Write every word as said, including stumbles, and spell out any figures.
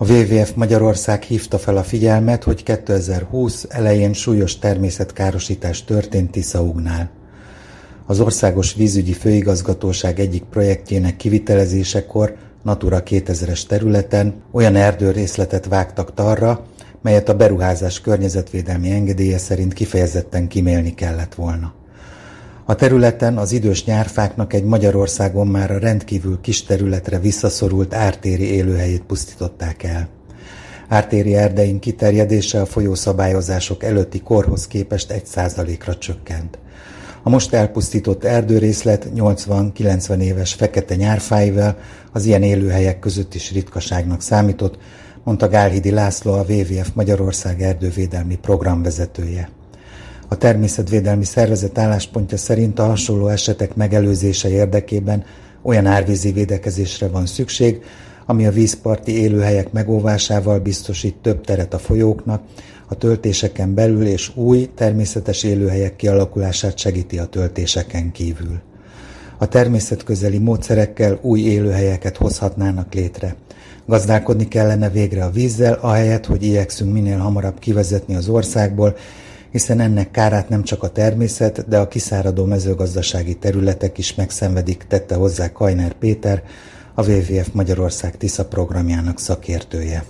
A dupla vé vé ef Magyarország hívta fel a figyelmet, hogy kétezer-húsz elején súlyos természetkárosítás történt Tiszaugnál. Az Országos Vízügyi Főigazgatóság egyik projektjének kivitelezésekor Natura kétezres területen olyan erdőrészletet vágtak tarra, melyet a beruházás környezetvédelmi engedélye szerint kifejezetten kimélni kellett volna. A területen az idős nyárfáknak egy Magyarországon már a rendkívül kis területre visszaszorult ártéri élőhelyét pusztították el. Ártéri erdeink kiterjedése a folyószabályozások előtti korhoz képest egy százalékra csökkent. A most elpusztított erdőrészlet nyolcvan-kilencven éves fekete nyárfáival az ilyen élőhelyek között is ritkaságnak számított, mondta Gálhidi László, a dupla vé vé ef Magyarország erdővédelmi programvezetője. A természetvédelmi szervezet álláspontja szerint a hasonló esetek megelőzése érdekében olyan árvízi védekezésre van szükség, ami a vízparti élőhelyek megóvásával biztosít több teret a folyóknak, a töltéseken belül és új, természetes élőhelyek kialakulását segíti a töltéseken kívül. A természetközeli módszerekkel új élőhelyeket hozhatnának létre. Gazdálkodni kellene végre a vízzel, ahelyett, hogy igyekszünk minél hamarabb kivezetni az országból, hiszen ennek kárát nem csak a természet, de a kiszáradó mezőgazdasági területek is megszenvedik, tette hozzá Kajner Péter, a dupla vé vé ef Magyarország Tisza programjának szakértője.